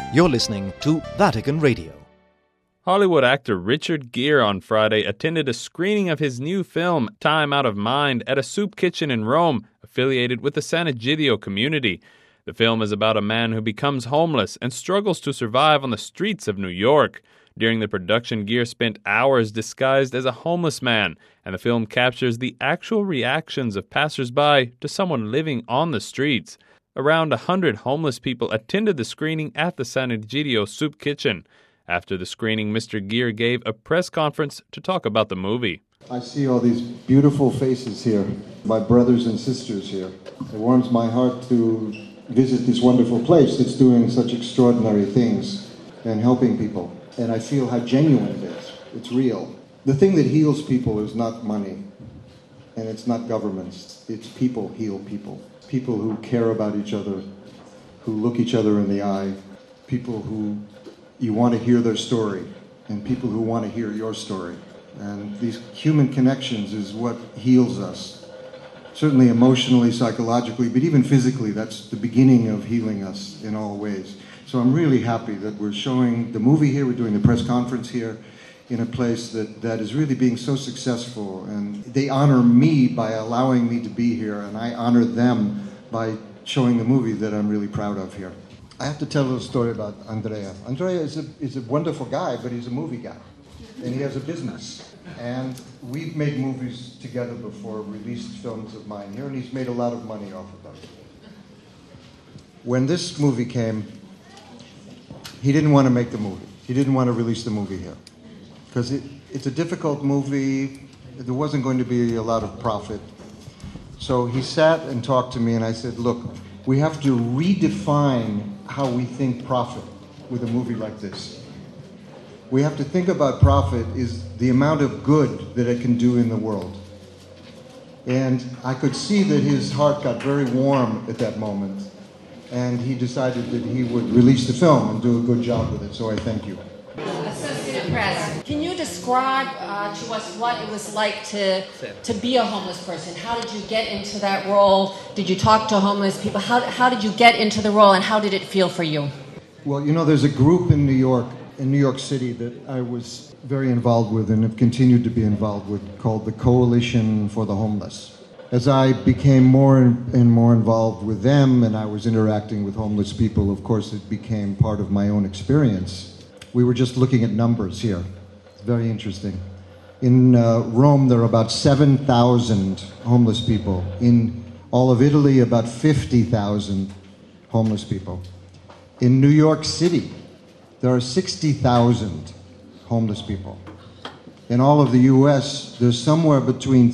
You're listening to Vatican Radio. Hollywood actor Richard Gere on Friday attended a screening of his new film, Time Out of Mind, at a soup kitchen in Rome, affiliated with the Sant'Egidio community. The film is about a man who becomes homeless and struggles to survive on the streets of New York. During the production, Gere spent hours disguised as a homeless man, and the film captures the actual reactions of passers-by to someone living on the streets. Around 100 homeless people attended the screening at the Sant'Egidio soup kitchen. After the screening, Mr. Gere gave a press conference to talk about the movie. I see all these beautiful faces here, my brothers and sisters here. It warms my heart to visit this wonderful place that's doing such extraordinary things and helping people. And I feel how genuine it is. It's real. The thing that heals people is not money, and it's not governments. It's people heal people. People who care about each other, who look each other in the eye, people who you want to hear their story, and people who want to hear your story. And these human connections is what heals us. Certainly emotionally, psychologically, but even physically, that's the beginning of healing us in all ways. So I'm really happy that we're showing the movie here, we're doing the press conference here, in a place that is really being so successful. And they honor me by allowing me to be here, and I honor them by showing the movie that I'm really proud of here. I have to tell a little story about Andrea. Andrea is a wonderful guy, but he's a movie guy, and he has a business. And we've made movies together before, released films of mine here, and he's made a lot of money off of them. When this movie came, he didn't want to make the movie. He didn't want to release the movie here. Because it's a difficult movie. There wasn't going to be a lot of profit. So he sat and talked to me, and I said, look, we have to redefine how we think profit with a movie like this. We have to think about profit is the amount of good that it can do in the world. And I could see that his heart got very warm at that moment. And he decided that he would release the film and do a good job with it. So I thank you. Associated Press, can you describe to us what it was like to be a homeless person? How did you get into that role? Did you talk to homeless people? How did you get into the role, and how did it feel for you? Well, you know, there's a group in New York City that I was very involved with and have continued to be involved with, called the Coalition for the Homeless. As I became more and more involved with them, and I was interacting with homeless people, of course, it became part of my own experience. We were just looking at numbers here. It's very interesting. In Rome, there are about 7,000 homeless people. In all of Italy, about 50,000 homeless people. In New York City, there are 60,000 homeless people. In all of the U.S., there's somewhere between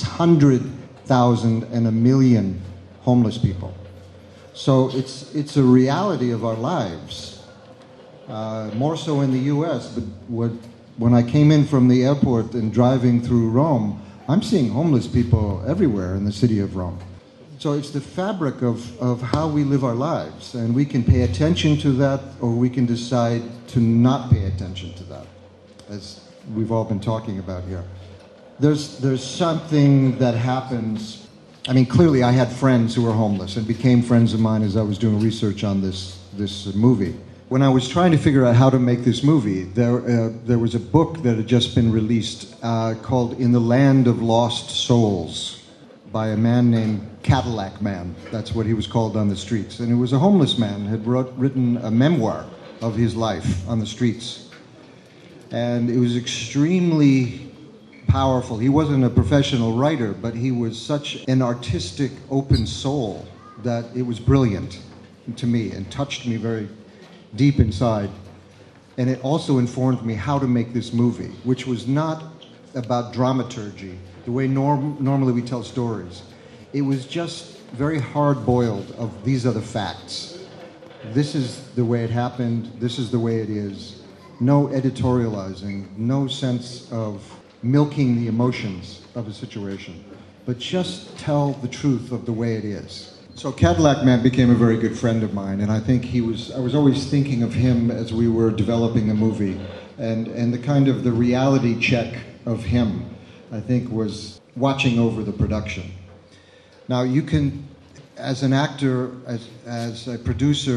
600,000 and 1 million homeless people. So it's a reality of our lives. More so in the U.S., but when I came in from the airport and driving through Rome, I'm seeing homeless people everywhere in the city of Rome. So it's the fabric of how we live our lives, and we can pay attention to that, or we can decide to not pay attention to that, as we've all been talking about here. There's something that happens. I mean, clearly I had friends who were homeless and became friends of mine as I was doing research on this movie. When I was trying to figure out how to make this movie, there was a book that had just been released called In the Land of Lost Souls by a man named Cadillac Man. That's what he was called on the streets. And it was a homeless man who had written a memoir of his life on the streets. And it was extremely powerful. He wasn't a professional writer, but he was such an artistic, open soul that it was brilliant to me and touched me very deep inside. And it also informed me how to make this movie, which was not about dramaturgy, the way normally we tell stories. It was just very hard-boiled of these are the facts. This is the way it happened, this is the way it is. No editorializing, no sense of milking the emotions of a situation, but just tell the truth of the way it is. So Cadillac Man became a very good friend of mine, and I think I was always thinking of him as we were developing the movie, and the kind of the reality check of him, I think, was watching over the production. Now you can, as an actor, as a producer,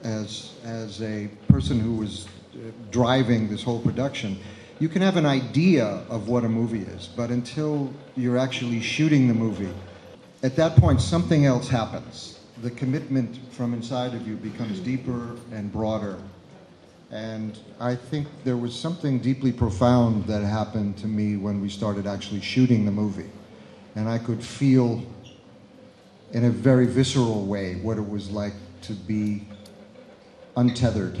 as a person who was driving this whole production, you can have an idea of what a movie is, but until you're actually shooting the movie, at that point something else happens. The commitment from inside of you becomes deeper and broader. And I think there was something deeply profound that happened to me when we started actually shooting the movie. And I could feel in a very visceral way what it was like to be untethered,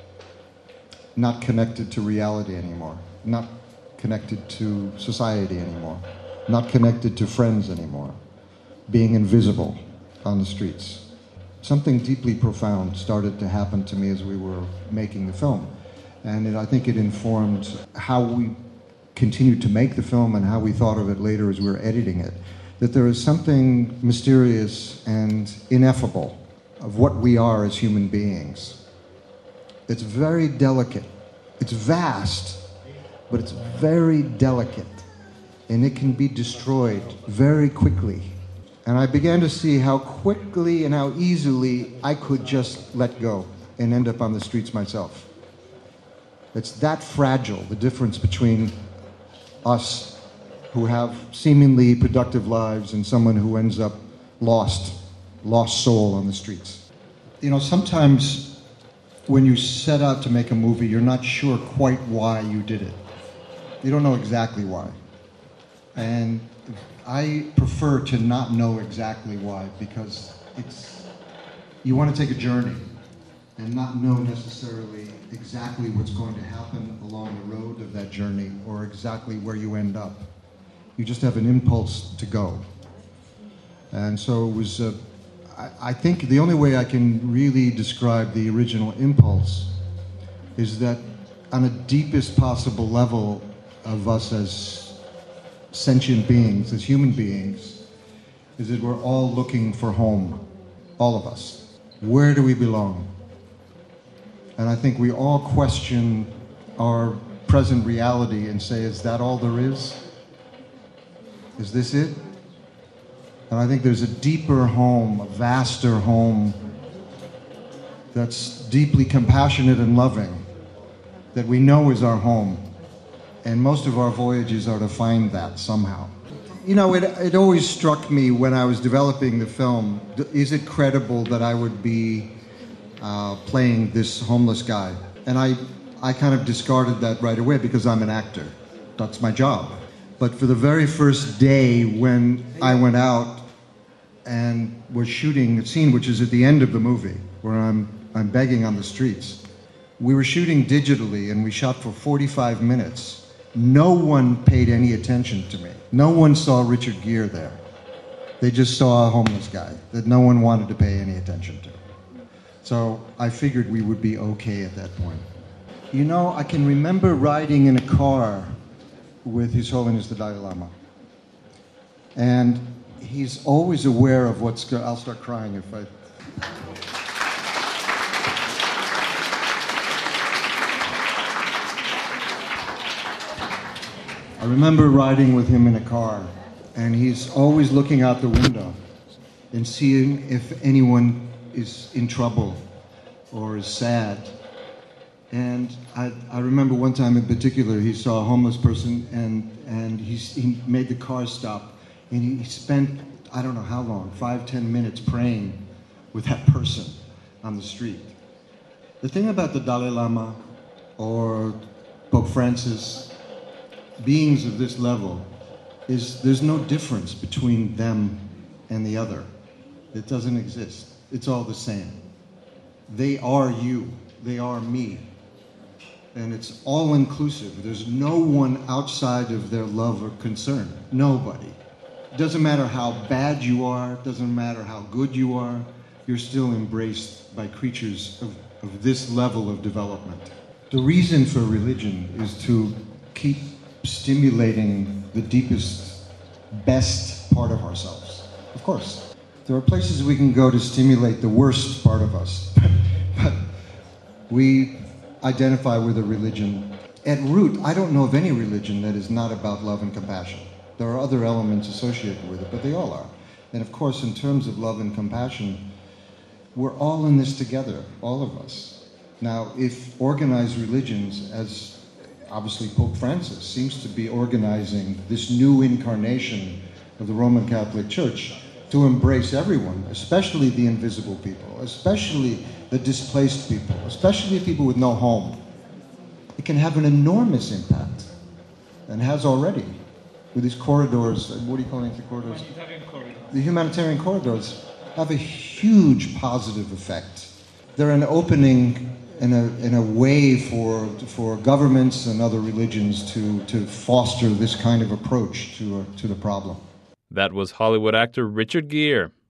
not connected to reality anymore, not connected to society anymore, not connected to friends anymore, being invisible on the streets. Something deeply profound started to happen to me as we were making the film. And I think it informed how we continued to make the film and how we thought of it later as we were editing it. That there is something mysterious and ineffable of what we are as human beings. It's very delicate. It's vast, but it's very delicate. And it can be destroyed very quickly. And I began to see how quickly and how easily I could just let go and end up on the streets myself. It's that fragile, the difference between us who have seemingly productive lives and someone who ends up lost soul on the streets. You know, sometimes when you set out to make a movie, you're not sure quite why you did it. You don't know exactly why. And I prefer to not know exactly why, because you want to take a journey and not know necessarily exactly what's going to happen along the road of that journey or exactly where you end up. You just have an impulse to go. And so it was, I think the only way I can really describe the original impulse is that on the deepest possible level of us as sentient beings, as human beings, is that we're all looking for home, all of us. Where do we belong? And I think we all question our present reality and say, is that all there is? Is this it? And I think there's a deeper home, a vaster home that's deeply compassionate and loving that we know is our home. And most of our voyages are to find that somehow. You know, it always struck me when I was developing the film, is it credible that I would be playing this homeless guy? And I kind of discarded that right away because I'm an actor. That's my job. But for the very first day when I went out and was shooting a scene, which is at the end of the movie, where I'm begging on the streets, we were shooting digitally and we shot for 45 minutes. No one paid any attention to me. No one saw Richard Gere there. They just saw a homeless guy that no one wanted to pay any attention to. So I figured we would be okay at that point. You know, I can remember riding in a car with His Holiness the Dalai Lama. And he's always aware of what's I'll start crying if I... I remember riding with him in a car, and he's always looking out the window and seeing if anyone is in trouble or is sad. And I remember one time in particular, he saw a homeless person, and he made the car stop, and he spent, I don't know how long, 5-10 minutes praying with that person on the street. The thing about the Dalai Lama or Pope Francis, beings of this level, is there's no difference between them and the other. It doesn't exist. It's all the same. They are you. They are me. And it's all inclusive. There's no one outside of their love or concern. Nobody. It doesn't matter how bad you are. It doesn't matter how good you are. You're still embraced by creatures of this level of development. The reason for religion is to keep stimulating the deepest, best part of ourselves. Of course, there are places we can go to stimulate the worst part of us, but we identify with a religion. At root, I don't know of any religion that is not about love and compassion. There are other elements associated with it, but they all are. And of course, in terms of love and compassion, we're all in this together, all of us. Now, if organized religions, as obviously Pope Francis seems to be organizing this new incarnation of the Roman Catholic Church to embrace everyone, especially the invisible people, especially the displaced people, especially people with no home, it can have an enormous impact, and has already, with these corridors. What do you call it, the corridors? Humanitarian corridors. The humanitarian corridors have a huge positive effect. They're an opening and a way for governments and other religions to foster this kind of approach to the problem. That was Hollywood actor Richard Gere.